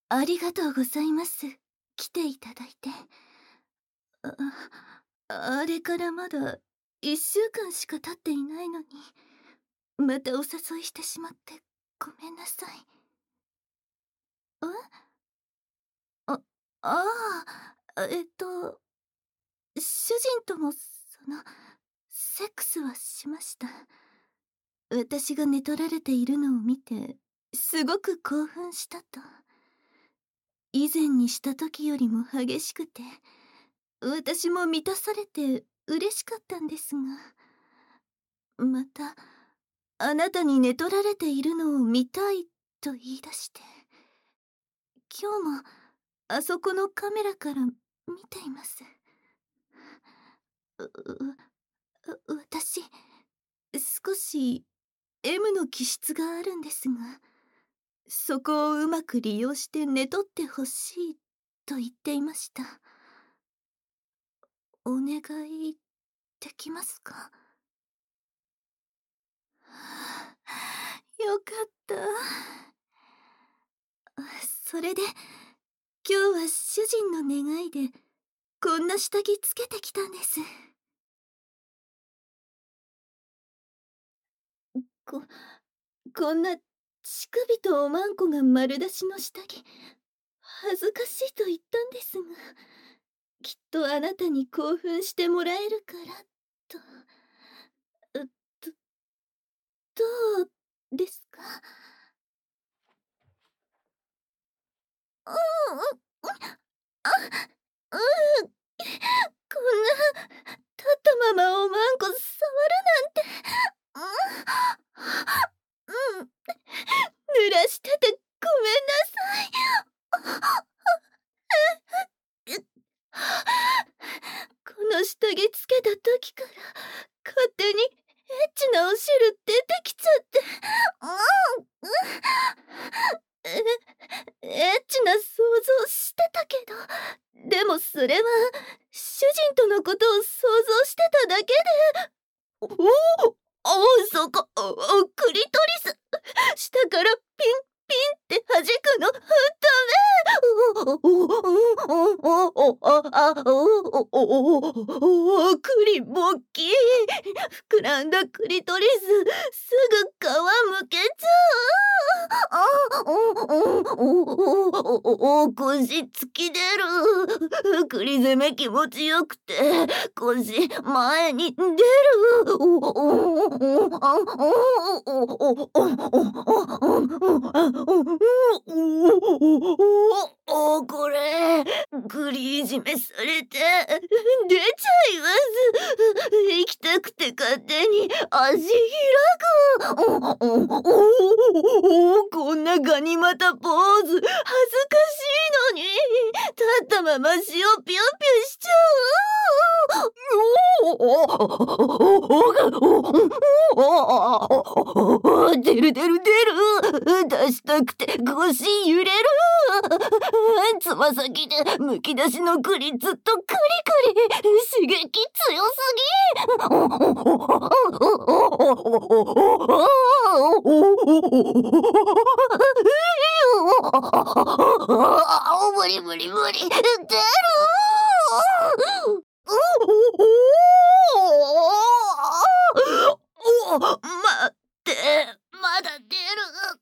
ありがとうございます。来ていただいて。ああれからまだ1週間しか経っていないのに、またお誘いしてしまってごめんなさい。え？あ、ああ、主人ともセックスはしました。私が寝取られているのを見て、すごく興奮したと。以前にした時よりも激しくて、私も満たされて嬉しかったんですが、また、あなたに寝取られているのを見たいと言い出して、今日もあそこのカメラから見ています。私、少し M の気質があるんですが、そこをうまく利用して寝取ってほしいと言っていました。お願いできますか？よかった。それで、今日は主人の願いで、こんな下着つけてきたんです。こ、こんな乳首とおまんこが丸出しの下着、恥ずかしいと言ったんですが、きっとあなたに興奮してもらえるからと。どどうですか？うんうん。あ、うん。こんな、立ったままおまんこ触るなんて。うん。うん。濡らしててごめんなさい。この下着つけた時から勝手にエッチなお汁出てきちゃって。エッチな想像してたけど、でもそれは主人とのことを想像してただけで。おお、そこ、クリトリス、下からピンピンって弾くのダメ。クリボッキー、膨らんだクリトリス、すぐ皮むけちゃう。腰突き出る。栗攻め気持ちよくて腰前に出る。これ栗いじめされて出ちゃいます。行きたくて勝手に足開く。こんなガニ股ポーズ恥ずかしいのに、立ったまま塩ピョンピョンしちゃう。出る出る出る。出したくて腰揺れる。つま先でむき出しの栗ずっとクリクリ。刺激強す無理無理無理。出る。待って、まだ出る。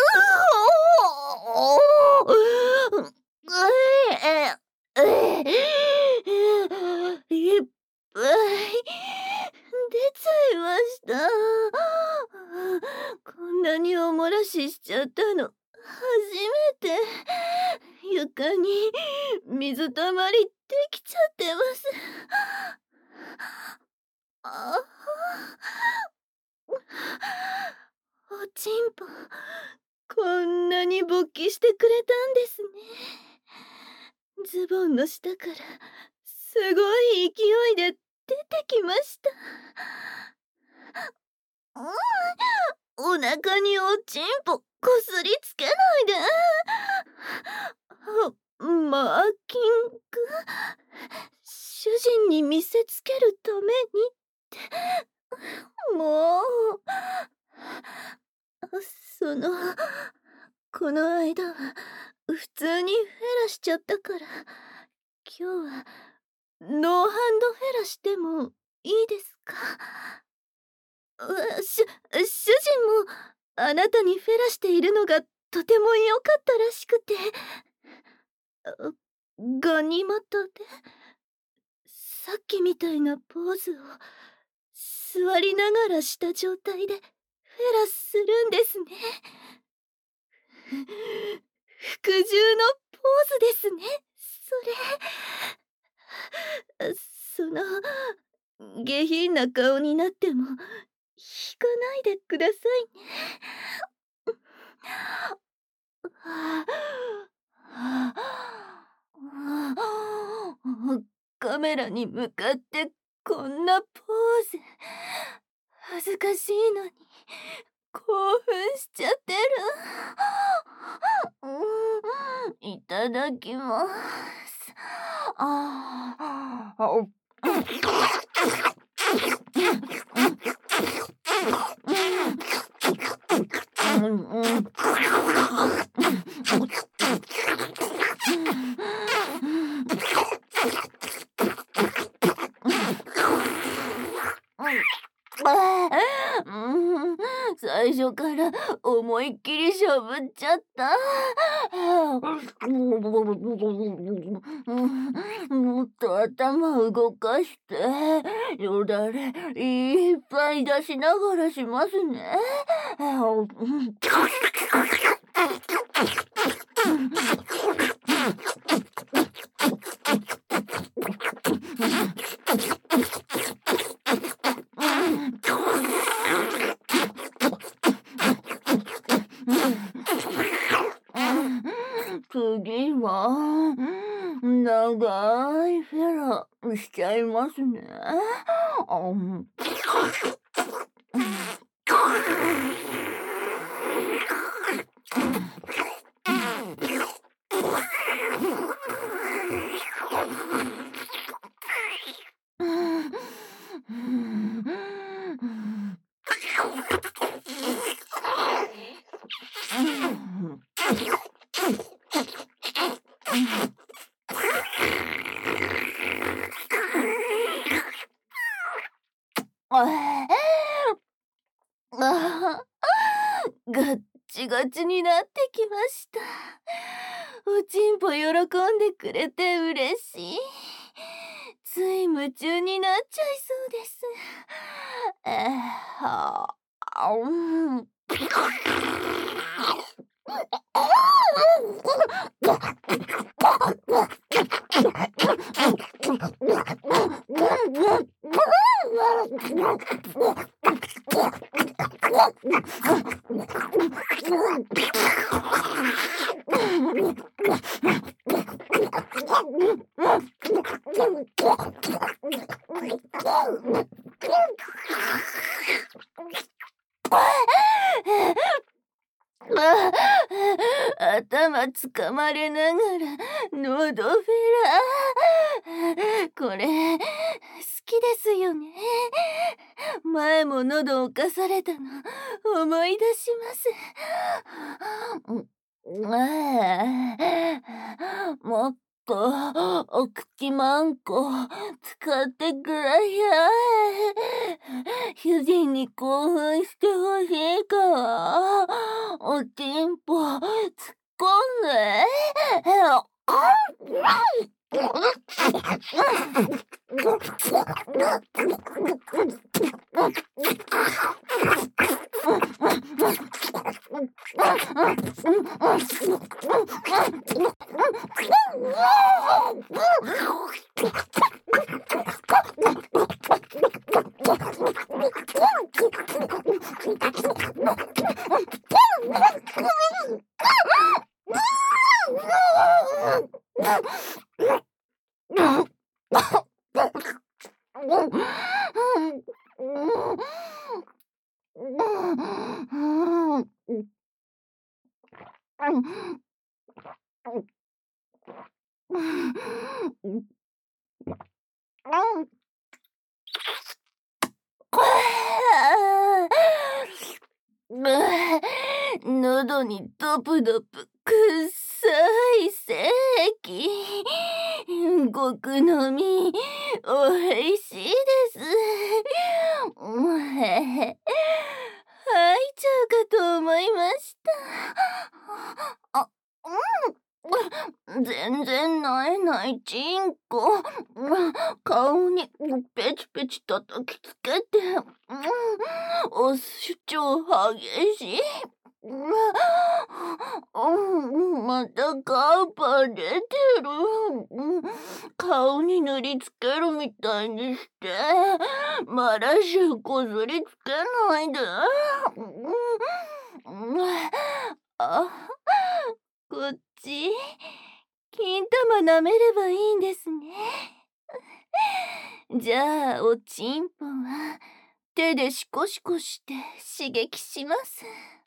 いっぱい出ちゃいました。こんなにお漏らししちゃったの初めて。床に水たまりできちゃってます。あおちんぽ、こんなに勃起してくれたんですね。ズボンの下からすごい勢いで出てきました。お腹におちんぽこすりつけないで。マーキング、主人に見せつけるためにって。もう、その、 この間は普通にフェラしちゃったから、今日はノーハンドフェラしてもいいですか？主人もあなたにフェラしているのがとても良かったらしくて、ガニ股でさっきみたいなポーズを座りながらした状態でフェラするんですね。服従のポーズですね、それ。下品な顔になっても引かないでくださいね。カメラに向かってこんなポーズ、恥ずかしいのに興奮しちゃってる。いただきます。最初から思いっきりしょぶっちゃった。もっと頭動かして、よだれいっぱい出しながらしますね。次は、長いフェラしちゃいますね。ガッチガチになってきました。おちんぽ喜んでくれて嬉しい。つい夢中になっちゃいそうです。頭つかまれながら喉フェラ。これ好きですよね。前も喉をかされたの思い出します。もっとお口マンコ使ってください。主人に興奮してほしいからおちんぽ突っ込んで。 喉にドプドプくっさい精液。ごくのみおいしいです。吐いちゃうかと思いました。全然萎えないチンコ。顔にペチペチ叩きつけて、お主張激しい。またカーパ出てる。顔に塗りつけるみたいにして、マラシュこすりつけないで。あ、こっち。金玉舐めればいいんですね。じゃあ、おちんぽは手でシコシコして刺激します。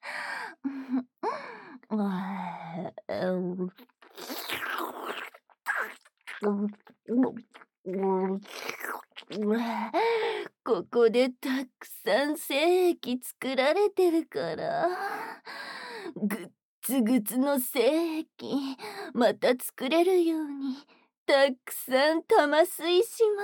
ここでたくさん精液作られてるから、ぐっつぐつの精液また作れるようにたくさん玉吸いします。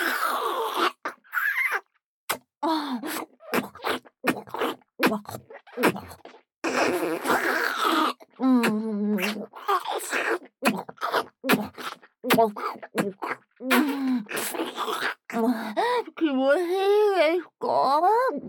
気持ちいいですか？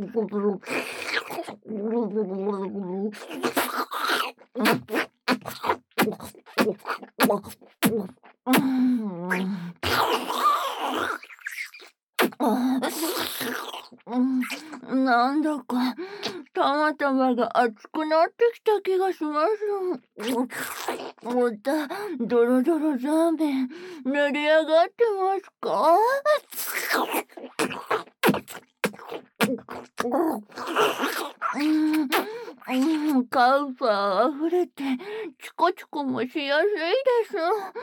なんだか玉々が熱くなってきた気がします。またドロドロザーメン練り上がってますか？カウパーあふれてチコチコもしやすいです。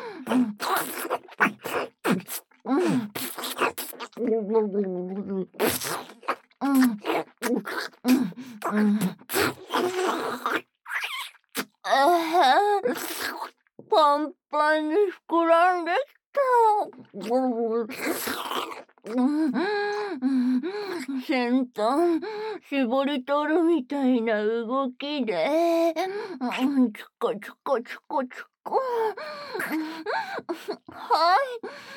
パンパンに膨らんできた。先端絞り取るみたいな動きで、チコチコチコチコ。はい、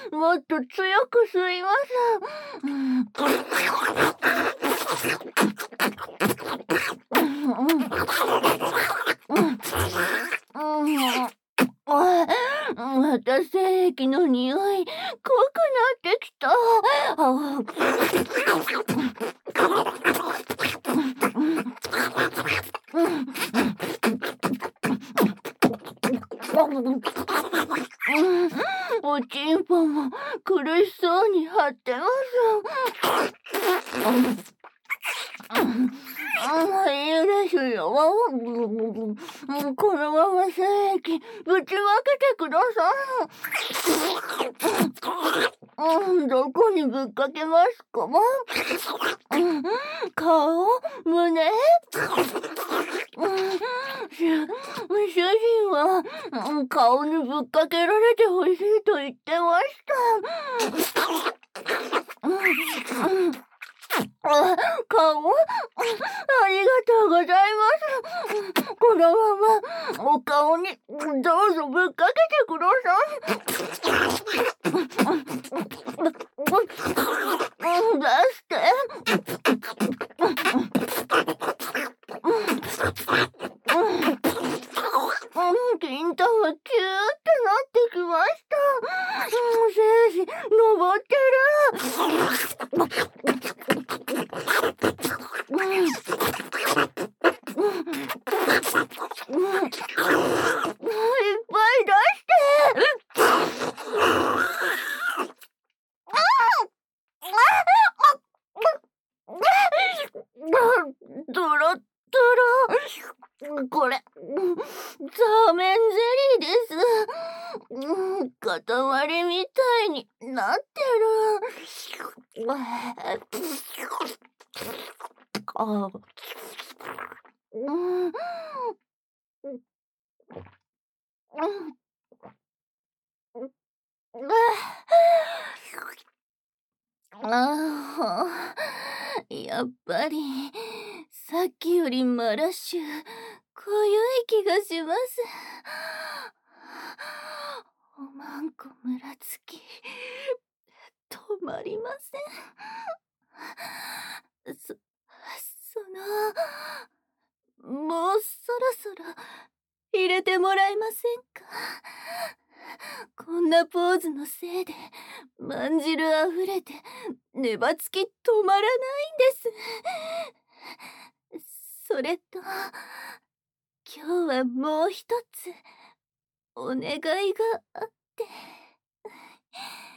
もっと強く吸います。また精液の匂い濃くなってきた。おちんぽも苦しそうに張ってます。いいですよ。このまま精液ぶちまけてください。どこにぶっかけますか？顔？胸？主人は顔にぶっかけられてほしいと言ってました。顔？ありがとうございます。このままお顔にどうぞぶっかけてください。出して。金玉キューってなってきました。精子登ってる。いっぱい出して。ドロッドロ。これザーメンゼリーです。塊みたいになってる。 うん。ああ、やっぱり、さっきよりマラッシュ、濃ゆい気がします。おまんこむらつき、止まりません。もうそろそろ入れてもらえませんか。こんなポーズのせいで、まんじるあふれて、ねばつき止まらないんです。それと、今日はもう一つ、お願いがあって。